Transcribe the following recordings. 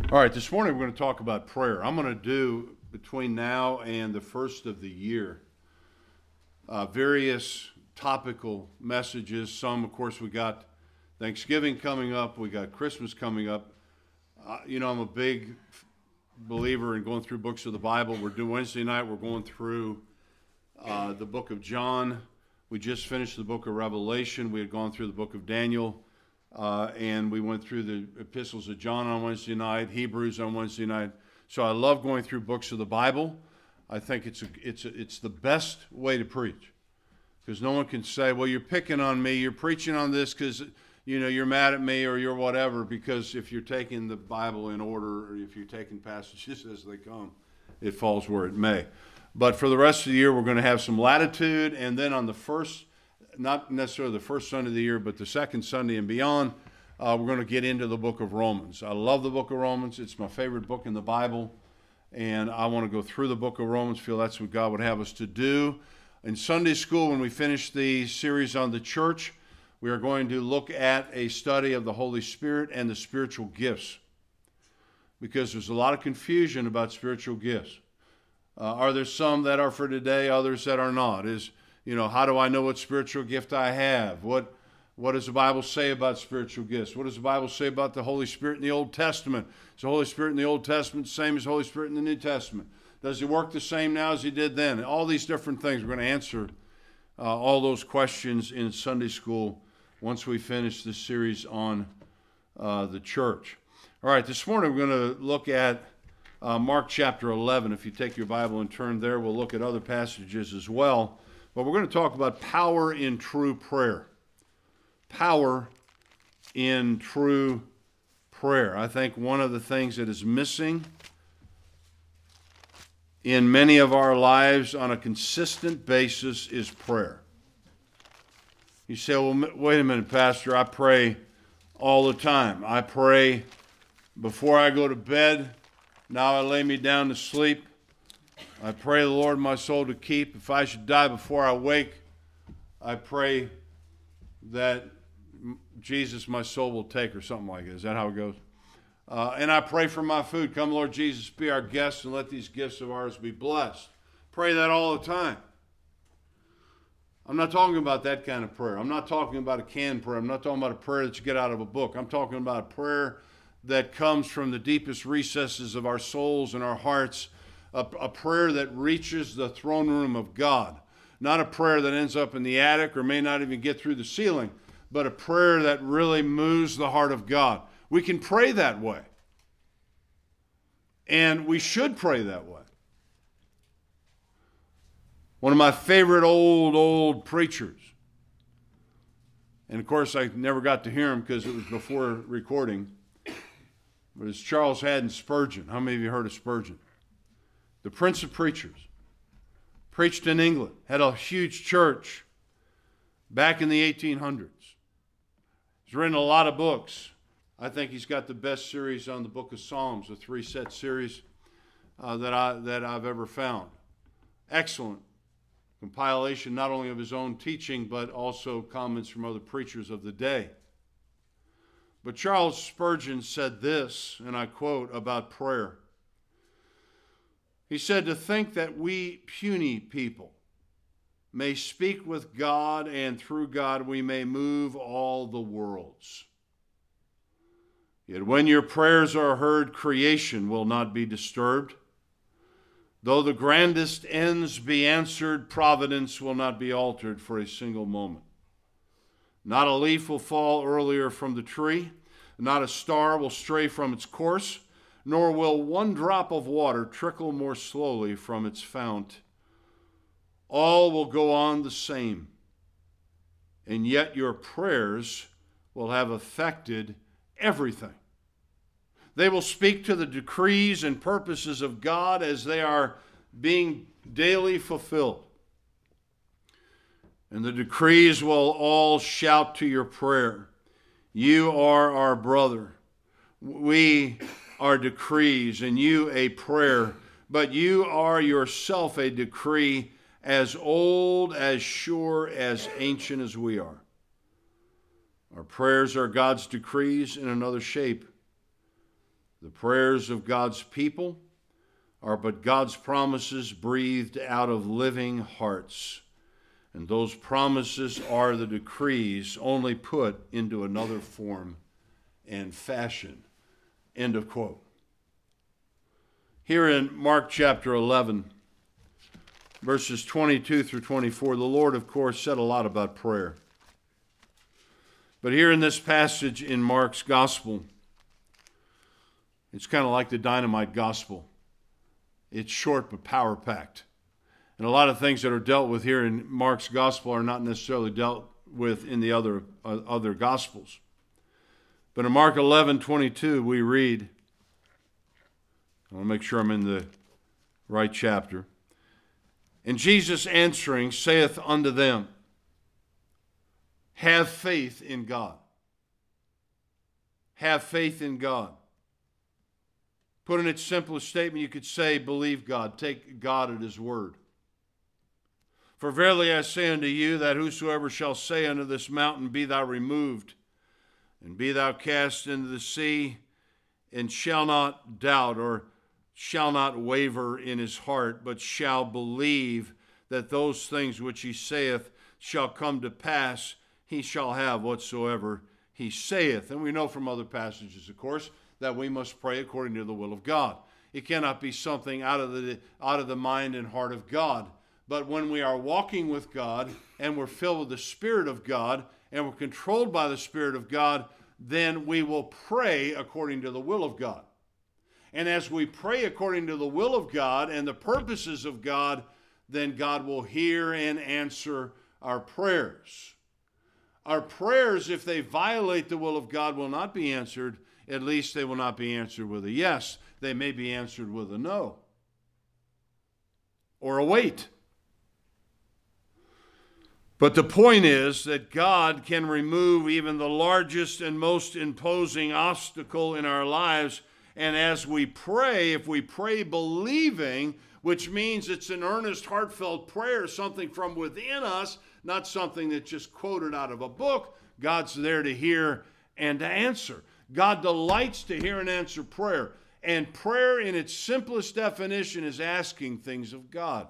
All right, this morning we're going to talk about prayer. I'm going to do, between now and the first of the year, various topical messages. Some, of course, we got Thanksgiving coming up, we got Christmas coming up. I'm a big believer in going through books of the Bible. We're doing Wednesday night, we're going through the book of John. We just finished the book of Revelation. We had gone through the book of Daniel. And we went through the epistles of John on Wednesday night, Hebrews on Wednesday night. So I love going through books of the Bible. I think it's the best way to preach, because no one can say, well, you're picking on me, you're preaching on this because you're mad at me or you're whatever. Because if you're taking the Bible in order, or if you're taking passages as they come, it falls where it may. But for the rest of the year, we're going to have some latitude, and then on the first, not necessarily the first Sunday of the year, but the second Sunday and beyond, we're going to get into the book of Romans. I love the book of Romans. It's my favorite book in the Bible, and I want to go through the book of Romans, feel that's what God would have us to do. In Sunday school, when we finish the series on the church, we are going to look at a study of the Holy Spirit and the spiritual gifts, because there's a lot of confusion about spiritual gifts. Are there some that are for today, others that are not? How do I know what spiritual gift I have? What does the Bible say about spiritual gifts? What does the Bible say about the Holy Spirit in the Old Testament? Is the Holy Spirit in the Old Testament the same as the Holy Spirit in the New Testament? Does he work the same now as he did then? All these different things. We're going to answer all those questions in Sunday school once we finish this series on the church. All right, this morning we're going to look at Mark chapter 11. If you take your Bible and turn there, we'll look at other passages as well. But we're going to talk about power in true prayer. Power in true prayer. I think one of the things that is missing in many of our lives on a consistent basis is prayer. You say, well, wait a minute, Pastor, I pray all the time. I pray before I go to bed. Now I lay me down to sleep. I pray the Lord my soul to keep. If I should die before I wake, I pray that Jesus my soul will take, or something like that. Is that how it goes? And I pray for my food. Come, Lord Jesus, be our guest, and let these gifts of ours be blessed. Pray that all the time. I'm not talking about that kind of prayer. I'm not talking about a canned prayer. I'm not talking about a prayer that you get out of a book. I'm talking about a prayer that comes from the deepest recesses of our souls and our hearts. A prayer that reaches the throne room of God. Not a prayer that ends up in the attic or may not even get through the ceiling, but a prayer that really moves the heart of God. We can pray that way. And we should pray that way. One of my favorite old preachers, and of course I never got to hear him because it was before recording, but it's Charles Haddon Spurgeon. How many of you heard of Spurgeon? The Prince of Preachers. Preached in England. Had a huge church back in the 1800s. He's written a lot of books. I think he's got the best series on the book of Psalms, a 3-set series that I've ever found. Excellent compilation, not only of his own teaching, but also comments from other preachers of the day. But Charles Spurgeon said this, and I quote, about prayer. He said, to think that we puny people may speak with God, and through God we may move all the worlds. Yet when your prayers are heard, creation will not be disturbed. Though the grandest ends be answered, providence will not be altered for a single moment. Not a leaf will fall earlier from the tree, not a star will stray from its course, nor will one drop of water trickle more slowly from its fount. All will go on the same, and yet your prayers will have affected everything. They will speak to the decrees and purposes of God as they are being daily fulfilled. And the decrees will all shout to your prayer, you are our brother. We are decrees, and you a prayer, but you are yourself a decree as old, as sure, as ancient as we are. Our prayers are God's decrees in another shape. The prayers of God's people are but God's promises breathed out of living hearts. And those promises are the decrees only put into another form and fashion. End of quote. Here in Mark chapter 11, verses 22 through 24, the Lord, of course, said a lot about prayer. But here in this passage in Mark's gospel, it's kind of like the dynamite gospel. It's short but power-packed. And a lot of things that are dealt with here in Mark's gospel are not necessarily dealt with in the other gospels. But in Mark 11:22, we read, I want to make sure I'm in the right chapter. And Jesus answering saith unto them, have faith in God. Have faith in God. Put in its simplest statement, you could say, believe God. Take God at his word. For verily I say unto you, that whosoever shall say unto this mountain, be thou removed, and be thou cast into the sea, and shall not doubt, or shall not waver in his heart, but shall believe that those things which he saith shall come to pass, he shall have whatsoever he saith. And we know from other passages, of course, that we must pray according to the will of God. It cannot be something out of the mind and heart of God. But when we are walking with God and we're filled with the Spirit of God and we're controlled by the Spirit of God, then we will pray according to the will of God. And as we pray according to the will of God and the purposes of God, then God will hear and answer our prayers. Our prayers, if they violate the will of God, will not be answered. At least they will not be answered with a yes. They may be answered with a no or a wait. But the point is that God can remove even the largest and most imposing obstacle in our lives. And as we pray, if we pray believing, which means it's an earnest, heartfelt prayer, something from within us, not something that's just quoted out of a book, God's there to hear and to answer. God delights to hear and answer prayer. And prayer in its simplest definition is asking things of God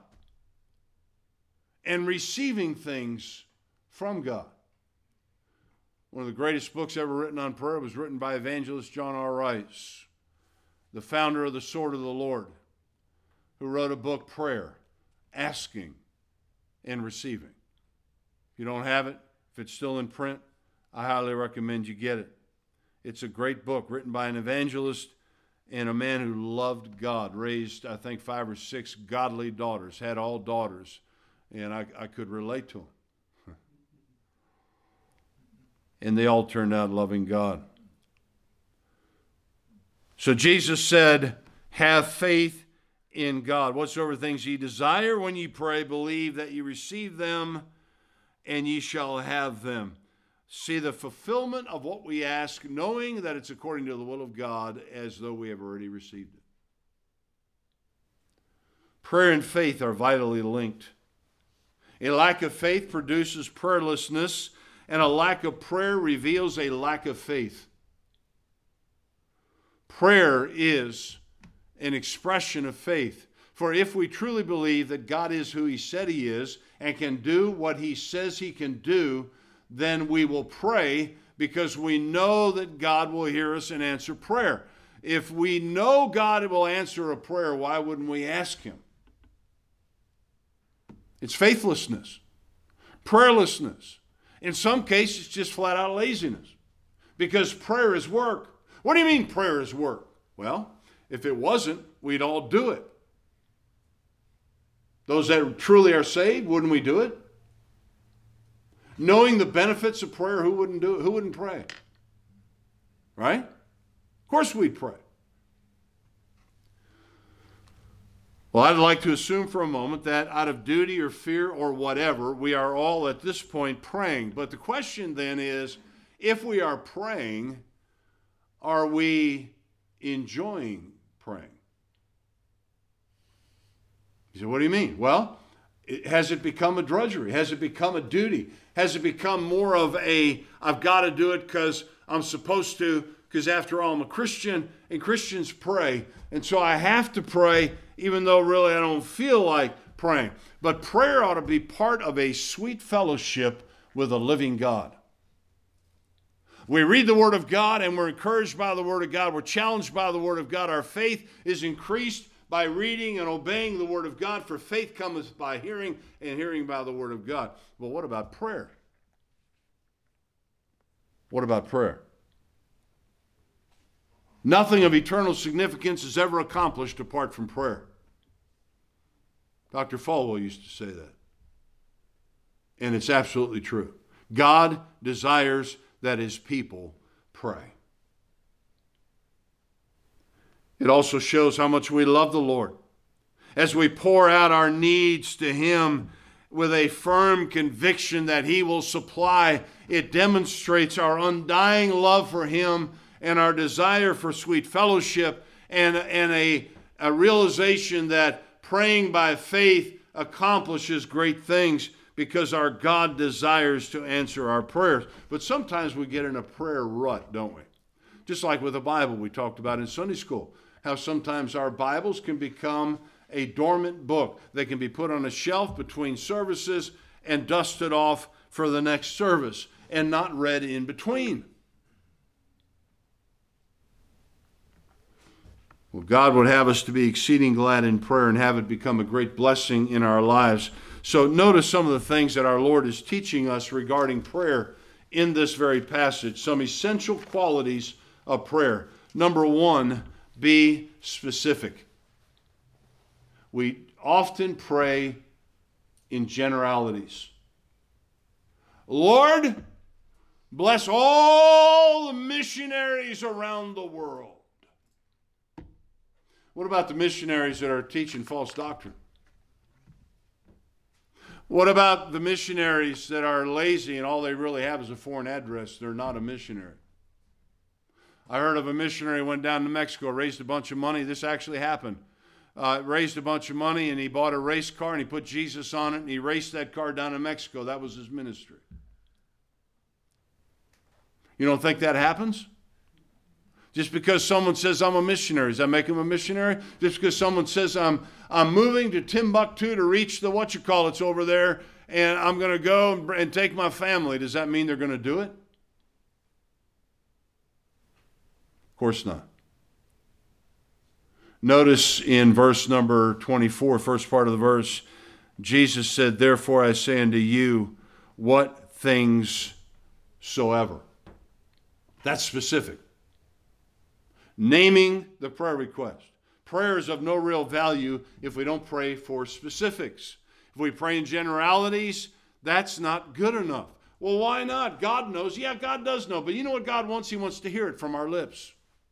and receiving things from God. One of the greatest books ever written on prayer was written by evangelist John R. Rice, the founder of the Sword of the Lord, who wrote a book, Prayer, Asking and Receiving. If you don't have it, if it's still in print, I highly recommend you get it. It's a great book written by an evangelist and a man who loved God, raised, I think, 5 or 6 godly daughters, had all daughters, and I could relate to them. And they all turned out loving God. So Jesus said, have faith in God. Whatsoever things ye desire when ye pray, believe that ye receive them, and ye shall have them. See the fulfillment of what we ask, knowing that it's according to the will of God, as though we have already received it. Prayer and faith are vitally linked. A lack of faith produces prayerlessness, and a lack of prayer reveals a lack of faith. Prayer is an expression of faith. For if we truly believe that God is who he said he is and can do what he says he can do, then we will pray because we know that God will hear us and answer prayer. If we know God will answer a prayer, why wouldn't we ask him? It's faithlessness, prayerlessness. In some cases, just flat out laziness, because prayer is work. What do you mean prayer is work? Well, if it wasn't, we'd all do it. Those that truly are saved, wouldn't we do it? Knowing the benefits of prayer, who wouldn't do it? Who wouldn't pray? Right? Of course we'd pray. Well, I'd like to assume for a moment that out of duty or fear or whatever, we are all at this point praying. But the question then is, if we are praying, are we enjoying praying? You say, what do you mean? Well, has it become a drudgery? Has it become a duty? Has it become more of a, I've got to do it because I'm supposed to, because after all, I'm a Christian, and Christians pray. And so I have to pray, even though really I don't feel like praying. But prayer ought to be part of a sweet fellowship with a living God. We read the Word of God, and we're encouraged by the Word of God. We're challenged by the Word of God. Our faith is increased by reading and obeying the Word of God, for faith cometh by hearing, and hearing by the Word of God. Well, what about prayer? What about prayer? Nothing of eternal significance is ever accomplished apart from prayer. Dr. Falwell used to say that. And it's absolutely true. God desires that his people pray. It also shows how much we love the Lord. As we pour out our needs to him with a firm conviction that he will supply, it demonstrates our undying love for him and our desire for sweet fellowship, and a realization that praying by faith accomplishes great things because our God desires to answer our prayers. But sometimes we get in a prayer rut, don't we? Just like with the Bible we talked about in Sunday school, how sometimes our Bibles can become a dormant book. They can be put on a shelf between services and dusted off for the next service and not read in between. Well, God would have us to be exceeding glad in prayer and have it become a great blessing in our lives. So notice some of the things that our Lord is teaching us regarding prayer in this very passage. Some essential qualities of prayer. Number one, be specific. We often pray in generalities. Lord, bless all the missionaries around the world. What about the missionaries that are teaching false doctrine? What about the missionaries that are lazy and all they really have is a foreign address? They're not a missionary. I heard of a missionary who went down to Mexico, raised a bunch of money. This actually happened. Raised a bunch of money, and he bought a race car, and he put Jesus on it, and he raced that car down to Mexico. That was his ministry. You don't think that happens? Just because someone says I'm a missionary, does that make him a missionary? Just because someone says I'm moving to Timbuktu to reach the whatchamacallits over there, and I'm going to go and take my family, does that mean they're going to do it? Of course not. Notice in verse number 24, first part of the verse, Jesus said, "Therefore I say unto you, what things soever." That's specific. Naming the prayer request. Prayer is of no real value if we don't pray for specifics. If we pray in generalities, that's not good enough. Well, why not? God knows. Yeah, God does know. But you know what God wants? He wants to hear it from our lips.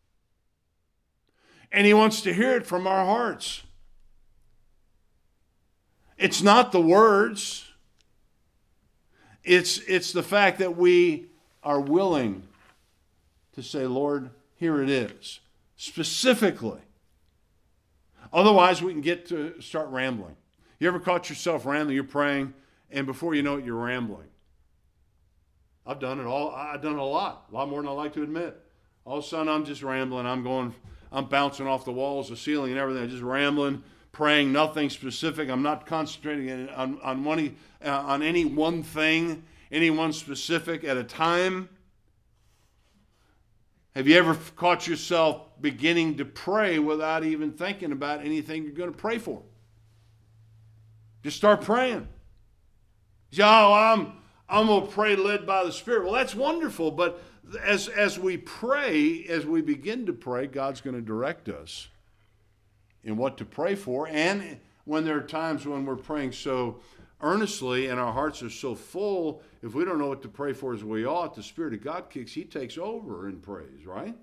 And he wants to hear it from our hearts. It's not the words. It's the fact that we are willing to say, Lord, here it is, specifically. Otherwise, we can get to start rambling. You ever caught yourself rambling? You're praying, and before you know it, you're rambling. I've done it all. I've done it a lot more than I like to admit. All of a sudden, I'm just rambling. I'm bouncing off the walls, the ceiling, and everything. I'm just rambling, praying, nothing specific. I'm not concentrating on any one thing, any one specific at a time. Have you ever caught yourself beginning to pray without even thinking about anything you're going to pray for? Just start praying. I'm going to pray led by the Spirit. Well, that's wonderful, but as we pray, as we begin to pray, God's going to direct us in what to pray for. And when there are times when we're praying so earnestly and our hearts are so full, if we don't know what to pray for as we ought, the Spirit of God kicks, he takes over in praise, right?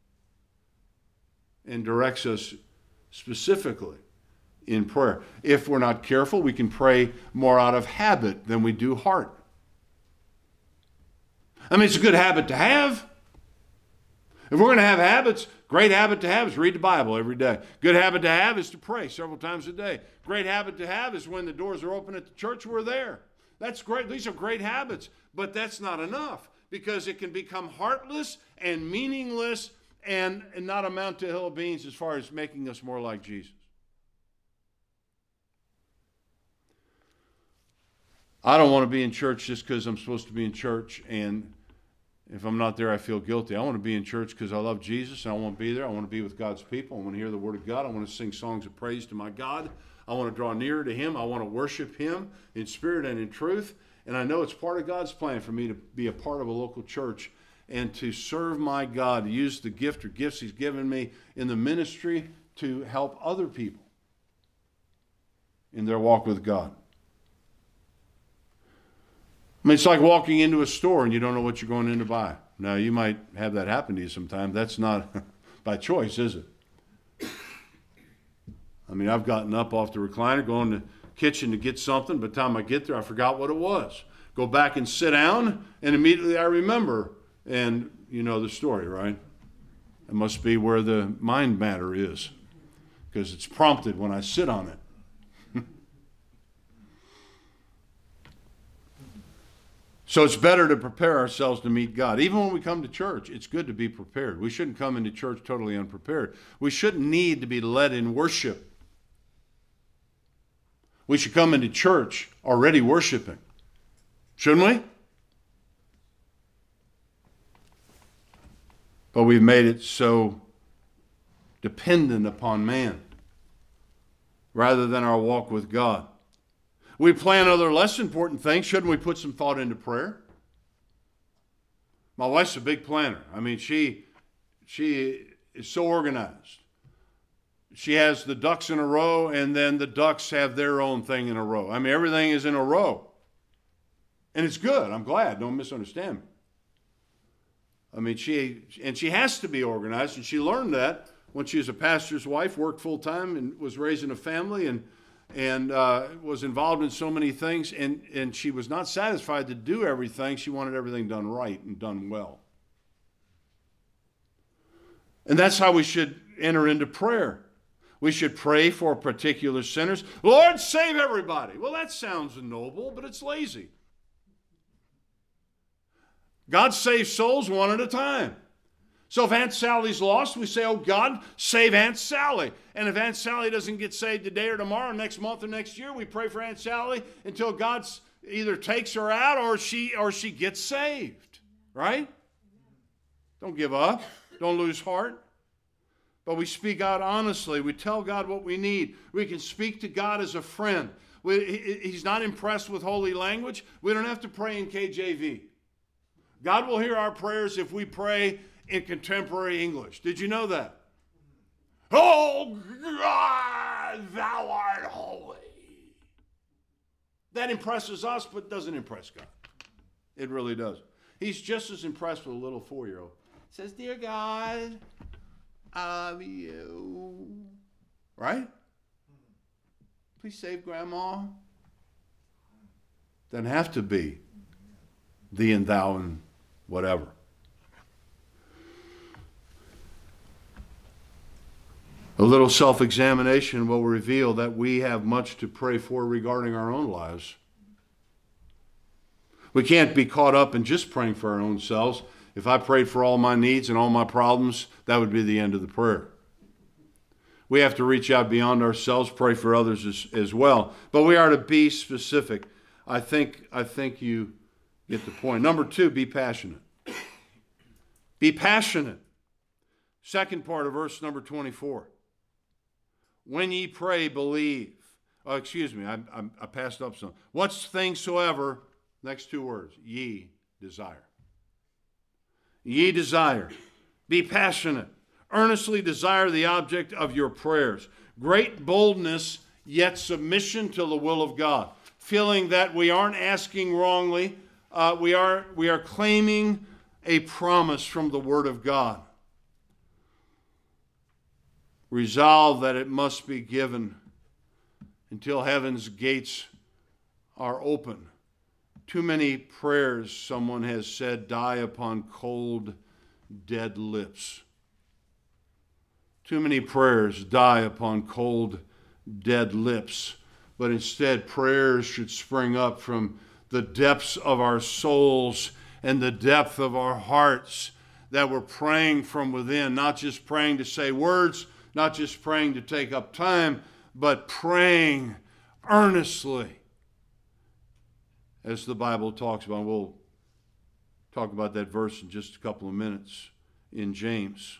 And directs us specifically in prayer. If we're not careful, we can pray more out of habit than we do heart. I mean, it's a good habit to have. If we're going to have habits, great habit to have is read the Bible every day. Good habit to have is to pray several times a day. Great habit to have is when the doors are open at the church, we're there. That's great. These are great habits, but that's not enough. because it can become heartless and meaningless and not amount to a hill of beans as far as making us more like Jesus. I don't want to be in church just because I'm supposed to be in church, and if I'm not there, I feel guilty. I want to be in church because I love Jesus, and I want to be there. I want to be with God's people. I want to hear the Word of God. I want to sing songs of praise to my God. I want to draw nearer to Him. I want to worship Him in spirit and in truth. And I know it's part of God's plan for me to be a part of a local church and to serve my God, to use the gift or gifts He's given me in the ministry to help other people in their walk with God. I mean, it's like walking into a store and you don't know what you're going in to buy. Now, you might have that happen to you sometime. That's not by choice, is it? I mean, I've gotten up off the recliner, going to the kitchen to get something. By the time I get there, I forgot what it was. Go back and sit down, and immediately I remember. And you know the story, right? It must be where the mind matter is, because it's prompted when I sit on it. So it's better to prepare ourselves to meet God. Even when we come to church, it's good to be prepared. We shouldn't come into church totally unprepared. We shouldn't need to be led in worship. We should come into church already worshiping. Shouldn't we? But we've made it so dependent upon man rather than our walk with God. We plan other less important things. Shouldn't we put some thought into prayer? My wife's a big planner. I mean, she is so organized. She has the ducks in a row, and then the ducks have their own thing in a row. I mean, everything is in a row. And it's good. I'm glad. Don't misunderstand me. I mean, she has to be organized, and she learned that when she was a pastor's wife, worked full-time, and was raising a family, and was involved in so many things, and she was not satisfied to do everything. She wanted everything done right and done well. And that's how we should enter into prayer. We should pray for particular sinners. Lord, save everybody. Well, that sounds noble, but it's lazy. God saves souls one at a time. So if Aunt Sally's lost, we say, oh God, save Aunt Sally. And if Aunt Sally doesn't get saved today or tomorrow, next month or next year, we pray for Aunt Sally until God either takes her out or she gets saved. Right? Don't give up. Don't lose heart. But we speak out honestly. We tell God what we need. We can speak to God as a friend. He's not impressed with holy language. We don't have to pray in KJV. God will hear our prayers if we pray in contemporary English. Did you know that? Oh God, thou art holy. That impresses us, but doesn't impress God. It really does. He's just as impressed with a little 4-year-old. Says, dear God, I love you. Right? Please save Grandma. Doesn't have to be thee and thou and whatever. A little self-examination will reveal that we have much to pray for regarding our own lives. We can't be caught up in just praying for our own selves. If I prayed for all my needs and all my problems, that would be the end of the prayer. We have to reach out beyond ourselves, pray for others as well. But we are to be specific. I think you get the point. Number 2, be passionate. Be passionate. Second part of verse number 24. When ye pray, believe. Oh, excuse me, I passed up some. What things soever, next 2 words, ye desire. Ye desire. Be passionate. Earnestly desire the object of your prayers. Great boldness, yet submission to the will of God. Feeling that we aren't asking wrongly. We are claiming a promise from the Word of God. Resolve that it must be given until heaven's gates are open. Too many prayers, someone has said, die upon cold, dead lips. Too many prayers die upon cold, dead lips. But instead, prayers should spring up from the depths of our souls and the depth of our hearts, that we're praying from within, not just praying to say words, not just praying to take up time, but praying earnestly, as the Bible talks about. We'll talk about that verse in just a couple of minutes in James.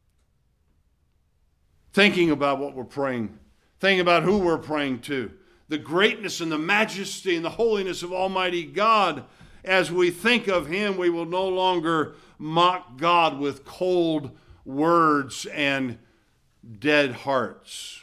Thinking about what we're praying, thinking about who we're praying to, the greatness and the majesty and the holiness of Almighty God. As we think of Him, we will no longer mock God with cold words and dead hearts.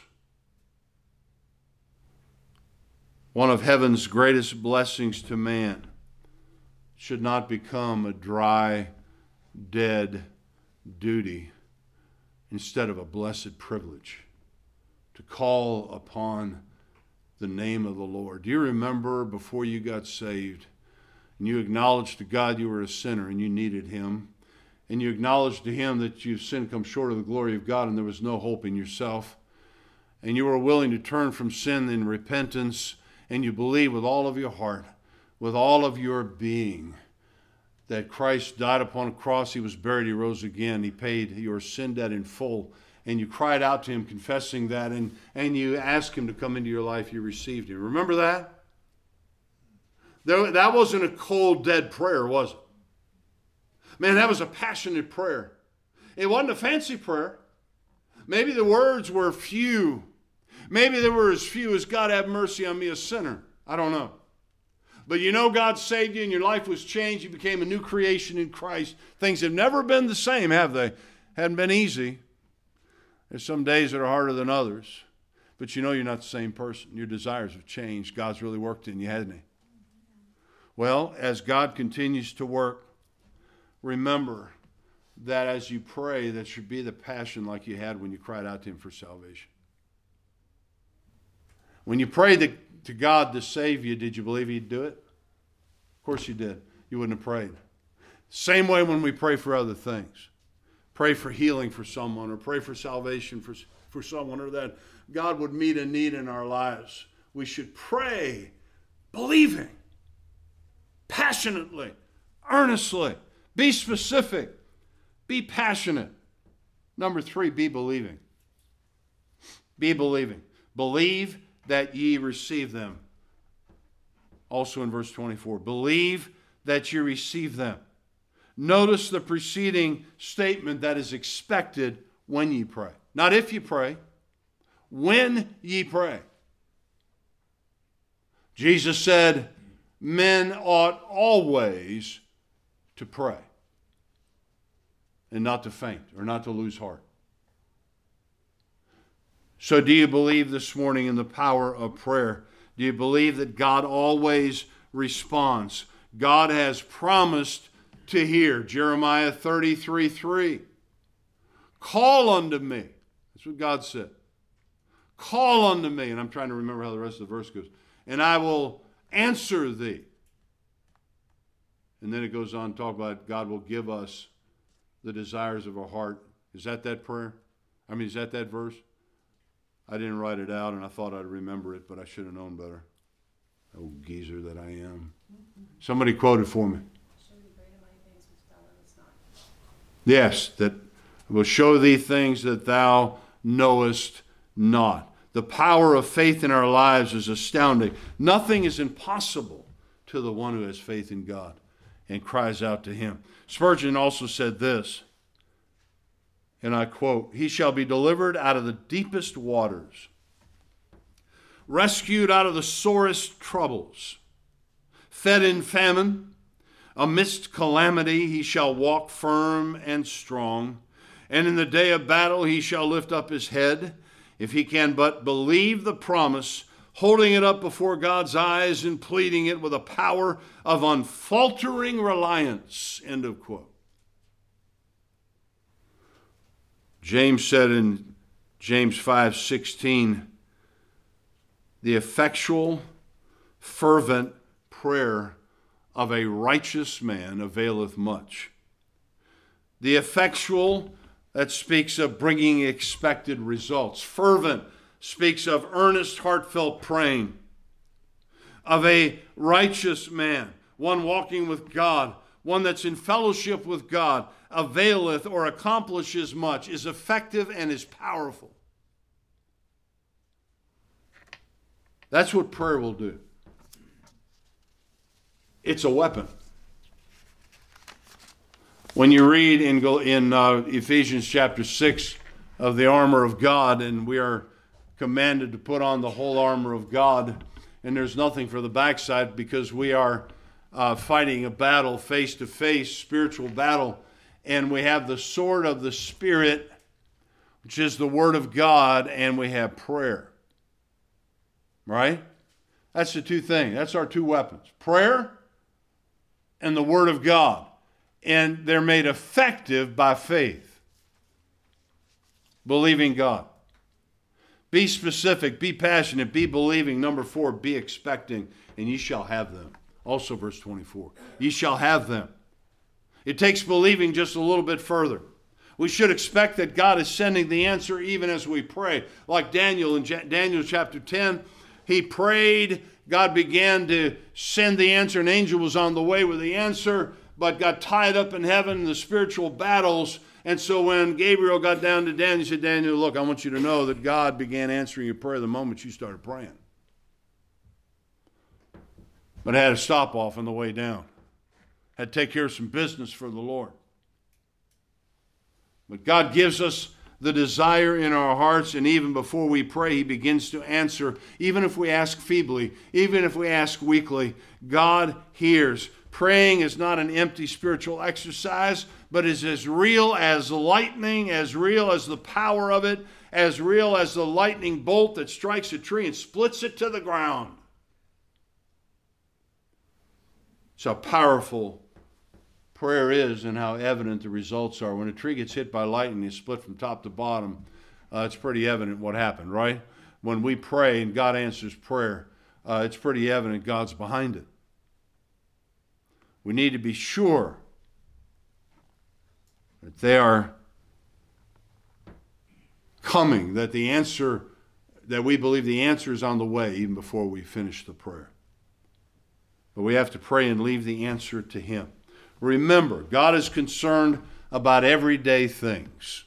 One of heaven's greatest blessings to man should not become a dry, dead duty, instead of a blessed privilege to call upon the name of the Lord. Do you remember before you got saved and you acknowledged to God you were a sinner and you needed Him, and you acknowledged to Him that you've sinned, come short of the glory of God, and there was no hope in yourself, and you were willing to turn from sin in repentance, and you believe with all of your heart, with all of your being, that Christ died upon a cross, He was buried, He rose again, He paid your sin debt in full, and you cried out to Him confessing that, and you asked Him to come into your life, you received Him. Remember that? That wasn't a cold, dead prayer, was it? Man, that was a passionate prayer. It wasn't a fancy prayer. Maybe the words were few. Maybe they were as few as, God have mercy on me, a sinner. I don't know. But you know God saved you and your life was changed. You became a new creation in Christ. Things have never been the same, have they? Hadn't been easy. There's some days that are harder than others. But you know you're not the same person. Your desires have changed. God's really worked in you, hasn't He? Well, as God continues to work, remember that as you pray, that should be the passion like you had when you cried out to Him for salvation. When you prayed to God to save you, did you believe He'd do it? Of course you did. You wouldn't have prayed. Same way when we pray for other things. Pray for healing for someone, or pray for salvation for someone, or that God would meet a need in our lives. We should pray believing, passionately, earnestly. Be specific. Be passionate. Number 3, be believing. Be believing. Believe that ye receive them. Also in verse 24, believe that you receive them. Notice the preceding statement that is expected when ye pray. Not if you pray, when ye pray. Jesus said, men ought always to pray and not to faint or not to lose heart. So do you believe this morning in the power of prayer? Do you believe that God always responds? God has promised to hear. Jeremiah 33:3. Call unto me. That's what God said. Call unto me. And I'm trying to remember how the rest of the verse goes. And I will answer thee. And then it goes on to talk about God will give us the desires of our heart. Is that prayer? Is that verse? I didn't write it out, and I thought I'd remember it, but I should have known better. Oh, geezer that I am. Somebody quoted for me. Yes, that will show thee things that thou knowest not. The power of faith in our lives is astounding. Nothing is impossible to the one who has faith in God and cries out to Him. Spurgeon also said this, and I quote, he shall be delivered out of the deepest waters, rescued out of the sorest troubles, fed in famine, amidst calamity he shall walk firm and strong, and in the day of battle he shall lift up his head, if he can but believe the promise, holding it up before God's eyes and pleading it with a power of unfaltering reliance. End of quote. James said in James 5:16, the effectual, fervent prayer of a righteous man availeth much. The effectual, that speaks of bringing expected results. Fervent speaks of earnest, heartfelt praying. Of a righteous man, one walking with God, one that's in fellowship with God, availeth or accomplishes much, is effective and is powerful. That's what prayer will do. It's a weapon. When you read in Ephesians chapter 6 of the armor of God, and we are commanded to put on the whole armor of God, and there's nothing for the backside because we are fighting a battle face to face, spiritual battle, and we have the sword of the Spirit, which is the Word of God, and we have prayer. Right? That's the two things. That's our two weapons. Prayer and the Word of God. And they're made effective by faith. Believing God. Be specific, be passionate, be believing. Number 4, be expecting, and ye shall have them. Also verse 24. Ye shall have them. It takes believing just a little bit further. We should expect that God is sending the answer even as we pray. Like Daniel in Daniel chapter 10, he prayed, God began to send the answer. An angel was on the way with the answer, but got tied up in heaven in the spiritual battles. And so when Gabriel got down to Daniel, he said, Daniel, look, I want you to know that God began answering your prayer the moment you started praying. But had a stop off on the way down. Had to take care of some business for the Lord. But God gives us the desire in our hearts, and even before we pray, he begins to answer. Even if we ask feebly, even if we ask weakly, God hears. Praying is not an empty spiritual exercise, but is as real as lightning, as real as the power of it, as real as the lightning bolt that strikes a tree and splits it to the ground. It's how powerful prayer is and how evident the results are. When a tree gets hit by lightning, it's split from top to bottom. It's pretty evident what happened, right? When we pray and God answers prayer, it's pretty evident God's behind it. We need to be sure that they are coming, that the answer, that we believe the answer is on the way even before we finish the prayer. But we have to pray and leave the answer to him. Remember, God is concerned about everyday things.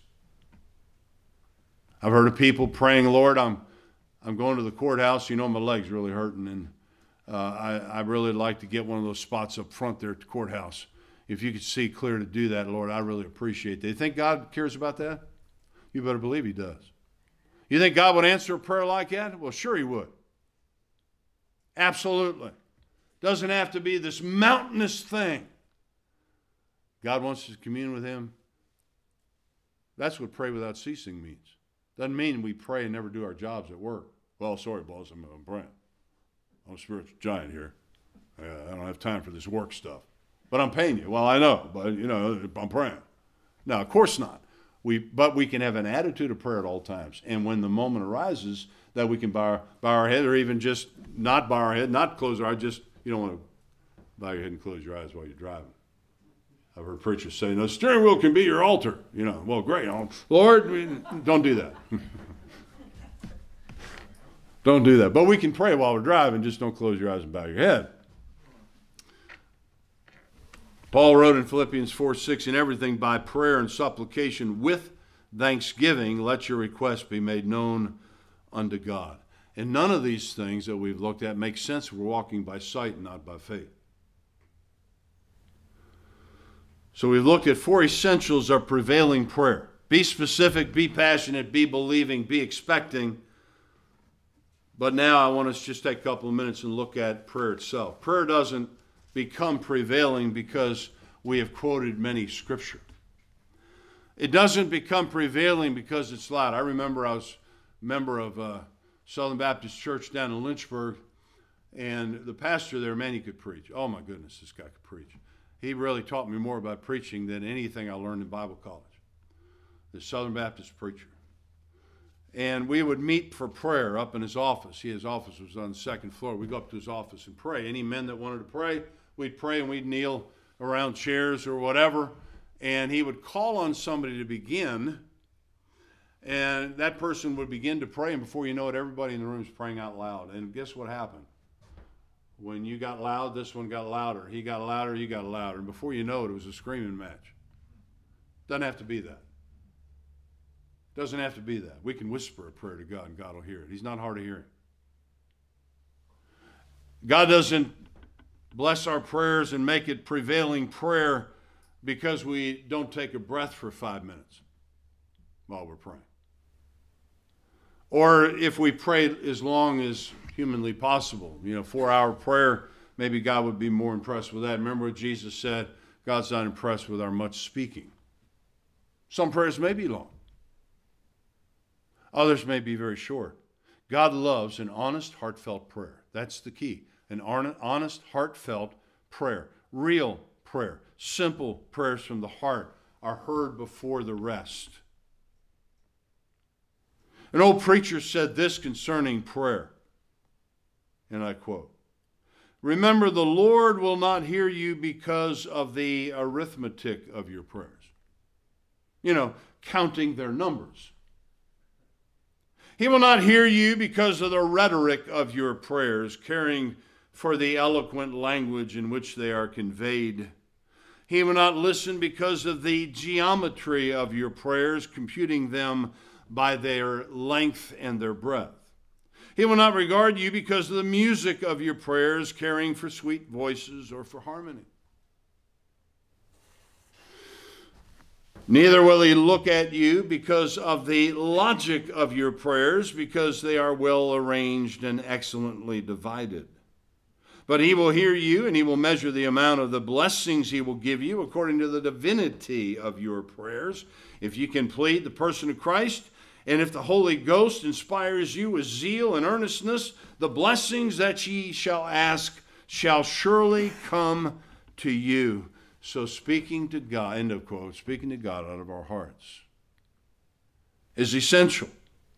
I've heard of people praying, Lord, I'm going to the courthouse. You know, my leg's really hurting, and I really like to get one of those spots up front there at the courthouse. If you could see clear to do that, Lord, I really appreciate that. You think God cares about that? You better believe he does. You think God would answer a prayer like that? Well, sure he would. Absolutely. Doesn't have to be this mountainous thing. God wants us to commune with him. That's what pray without ceasing means. Doesn't mean we pray and never do our jobs at work. Well, sorry, boss, I'm praying. I'm a spiritual giant here. I don't have time for this work stuff. But I'm paying you. Well, I know, but, I'm praying. No, of course not. But we can have an attitude of prayer at all times. And when the moment arises that we can bow our head, or even just not bow our head, not close our eyes, you don't want to bow your head and close your eyes while you're driving. I've heard preachers say, the steering wheel can be your altar. Well, great. Lord, don't do that. Don't do that. But we can pray while we're driving. Just don't close your eyes and bow your head. Paul wrote in Philippians 4:6, in everything by prayer and supplication with thanksgiving, let your requests be made known unto God. And none of these things that we've looked at make sense if we're walking by sight and not by faith. So we've looked at 4 essentials of prevailing prayer. Be specific, be passionate, be believing, be expecting. But now I want us to just take a couple of minutes and look at prayer itself. Prayer doesn't become prevailing because we have quoted many scripture. It doesn't become prevailing because it's loud. I remember I was a member of Southern Baptist Church down in Lynchburg, and the pastor there, man, he could preach. Oh my goodness, this guy could preach. He really taught me more about preaching than anything I learned in Bible college. The Southern Baptist preacher. And we would meet for prayer up in his office. His office was on the 2nd floor. We'd go up to his office and pray. Any men that wanted to pray, we'd pray and we'd kneel around chairs or whatever. And he would call on somebody to begin. And that person would begin to pray. And before you know it, everybody in the room is praying out loud. And guess what happened? When you got loud, this one got louder. He got louder, you got louder. And before you know it, it was a screaming match. Doesn't have to be that. Doesn't have to be that. We can whisper a prayer to God and God will hear it. He's not hard of hearing. God doesn't bless our prayers and make it prevailing prayer because we don't take a breath for 5 minutes while we're praying. Or if we pray as long as humanly possible, 4-hour prayer, maybe God would be more impressed with that. Remember what Jesus said, God's not impressed with our much speaking. Some prayers may be long. Others may be very short. God loves an honest, heartfelt prayer. That's the key. An honest, heartfelt prayer. Real prayer. Simple prayers from the heart are heard before the rest. An old preacher said this concerning prayer, and I quote, "Remember, the Lord will not hear you because of the arithmetic of your prayers." Counting their numbers. He will not hear you because of the rhetoric of your prayers, caring for the eloquent language in which they are conveyed. He will not listen because of the geometry of your prayers, computing them by their length and their breadth. He will not regard you because of the music of your prayers, caring for sweet voices or for harmony. Neither will he look at you because of the logic of your prayers, because they are well arranged and excellently divided. But he will hear you, and he will measure the amount of the blessings he will give you according to the divinity of your prayers. If you can plead the person of Christ, and if the Holy Ghost inspires you with zeal and earnestness, the blessings that ye shall ask shall surely come to you. So speaking to God, end of quote, speaking to God out of our hearts is essential.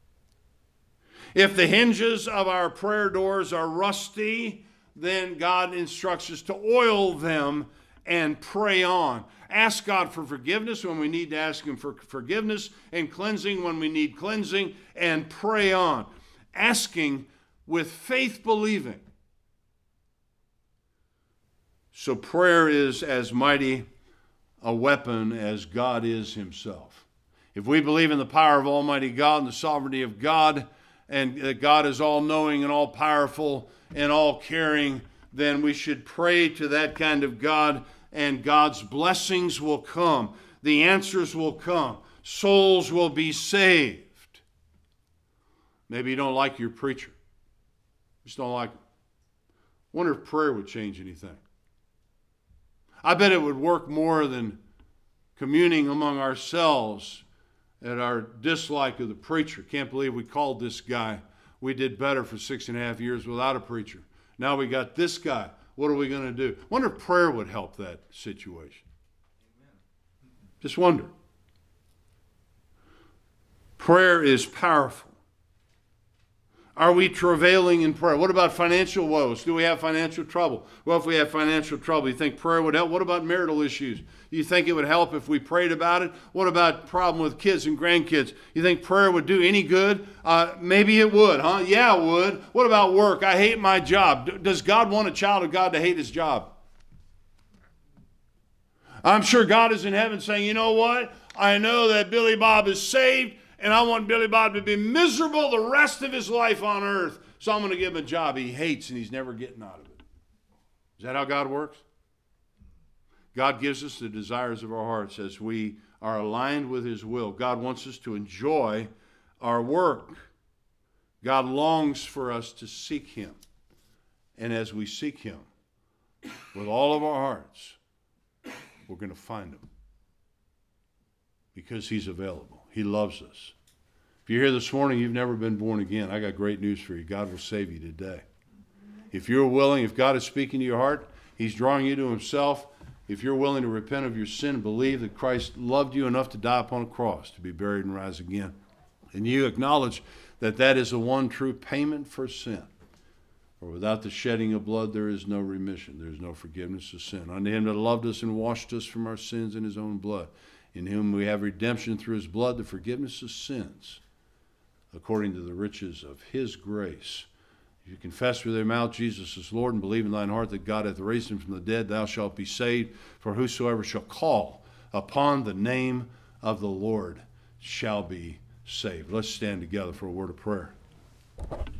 If the hinges of our prayer doors are rusty, then God instructs us to oil them and pray on. Ask God for forgiveness when we need to ask him for forgiveness, and cleansing when we need cleansing, and pray on. Asking with faith believing. So prayer is as mighty a weapon as God is himself. If we believe in the power of Almighty God and the sovereignty of God, and that God is all-knowing and all-powerful and all-caring, then we should pray to that kind of God, and God's blessings will come. The answers will come. Souls will be saved. Maybe you don't like your preacher. Just don't like him. Wonder if prayer would change anything. I bet it would work more than communing among ourselves at our dislike of the preacher. Can't believe we called this guy. We did better for 6.5 years without a preacher. Now we got this guy. What are we going to do? Wonder if prayer would help that situation. Amen. Just wonder. Prayer is powerful. Are we travailing in prayer? What about financial woes? Do we have financial trouble? Well, if we have financial trouble, you think prayer would help? What about marital issues? You think it would help if we prayed about it? What about problem with kids and grandkids? You think prayer would do any good? Maybe it would, huh? Yeah, it would. What about work? I hate my job. Does God want a child of God to hate his job? I'm sure God is in heaven saying, you know what? I know that Billy Bob is saved, and I want Billy Bob to be miserable the rest of his life on earth. So I'm going to give him a job he hates and he's never getting out of it. Is that how God works? God gives us the desires of our hearts as we are aligned with his will. God wants us to enjoy our work. God longs for us to seek him. And as we seek him with all of our hearts, we're going to find him. Because he's available. He loves us. If you're here this morning, you've never been born again, I got great news for you. God will save you today. If you're willing, if God is speaking to your heart, he's drawing you to himself. If you're willing to repent of your sin and believe that Christ loved you enough to die upon a cross, to be buried and rise again, and you acknowledge that that is the one true payment for sin. For without the shedding of blood, there is no remission. There is no forgiveness of sin. Unto him that loved us and washed us from our sins in his own blood, in whom we have redemption through his blood, the forgiveness of sins, according to the riches of his grace, If you confess with thy mouth Jesus is Lord and believe in thine heart that God hath raised him from the dead, thou shalt be saved. For whosoever shall call upon the name of the Lord shall be saved. Let's stand together for a word of prayer.